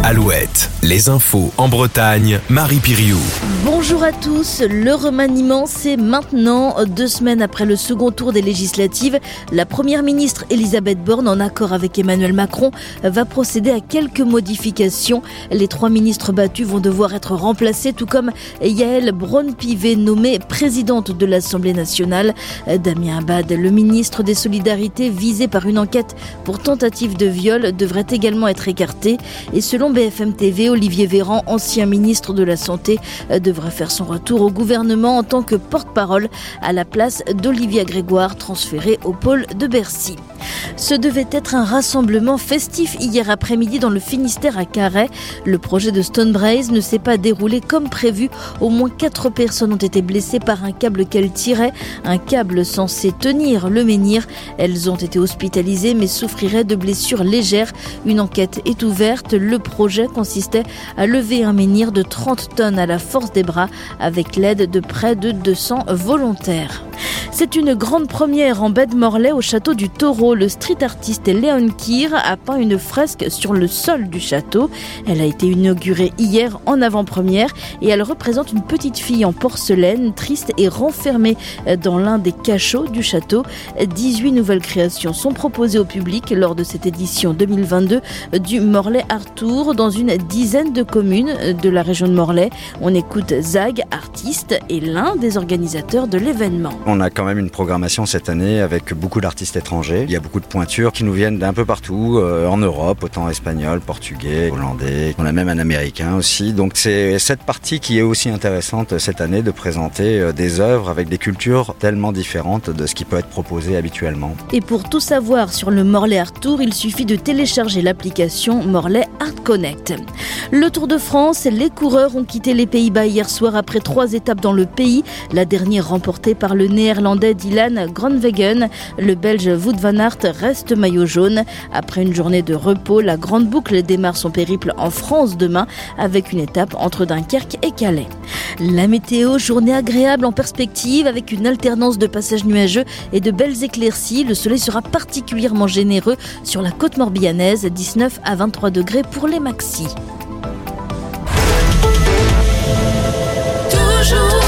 Alouette, les infos en Bretagne, Marie Piriou. Bonjour à tous, le remaniement c'est maintenant. 2 semaines après le second tour des législatives, la première ministre Elisabeth Borne, en accord avec Emmanuel Macron, va procéder à quelques modifications. Les 3 ministres battus vont devoir être remplacés, tout comme Yaël Braun-Pivet, nommée présidente de l'Assemblée nationale. Damien Abad, le ministre des Solidarités, visé par une enquête pour tentative de viol, devrait également être écarté. Et selon BFM TV, Olivier Véran, ancien ministre de la Santé, devrait faire son retour au gouvernement en tant que porte-parole à la place d'Olivia Grégoire, transférée au pôle de Bercy. Ce devait être un rassemblement festif hier après-midi dans le Finistère à Carhaix. Le projet de Stonebraze ne s'est pas déroulé comme prévu. Au moins 4 personnes ont été blessées par un câble qu'elles tiraient, un câble censé tenir le menhir. Elles ont été hospitalisées mais souffriraient de blessures légères. Une enquête est ouverte. Le projet consistait à lever un menhir de 30 tonnes à la force des bras avec l'aide de près de 200 volontaires. C'est une grande première en baie de Morlaix au château du Taureau. Le street artiste Léon Kyr a peint une fresque sur le sol du château. Elle a été inaugurée hier en avant-première et elle représente une petite fille en porcelaine, triste et renfermée dans l'un des cachots du château. 18 nouvelles créations sont proposées au public lors de cette édition 2022 du Morlaix Art Tour dans une dizaine de communes de la région de Morlaix. On écoute Zag, artiste et l'un des organisateurs de l'événement. On a quand même une programmation cette année avec beaucoup d'artistes étrangers. Il y a beaucoup de pointures qui nous viennent d'un peu partout, en Europe, autant espagnol, portugais, hollandais. On a même un américain aussi. Donc c'est cette partie qui est aussi intéressante cette année de présenter des œuvres avec des cultures tellement différentes de ce qui peut être proposé habituellement. Et pour tout savoir sur le Morlaix Art Tour, il suffit de télécharger l'application Morlaix Art Connect. Le Tour de France, les coureurs ont quitté les Pays-Bas hier soir après 3 étapes dans le pays. La dernière remportée par le néerlandais Dylan Groenewegen. Le belge Wout van Aert reste maillot jaune. Après une journée de repos, la grande boucle démarre son périple en France demain avec une étape entre Dunkerque et Calais. La météo, journée agréable en perspective avec une alternance de passages nuageux et de belles éclaircies. Le soleil sera particulièrement généreux sur la côte morbihanaise, 19 à 23 degrés pour les maxis. Toujours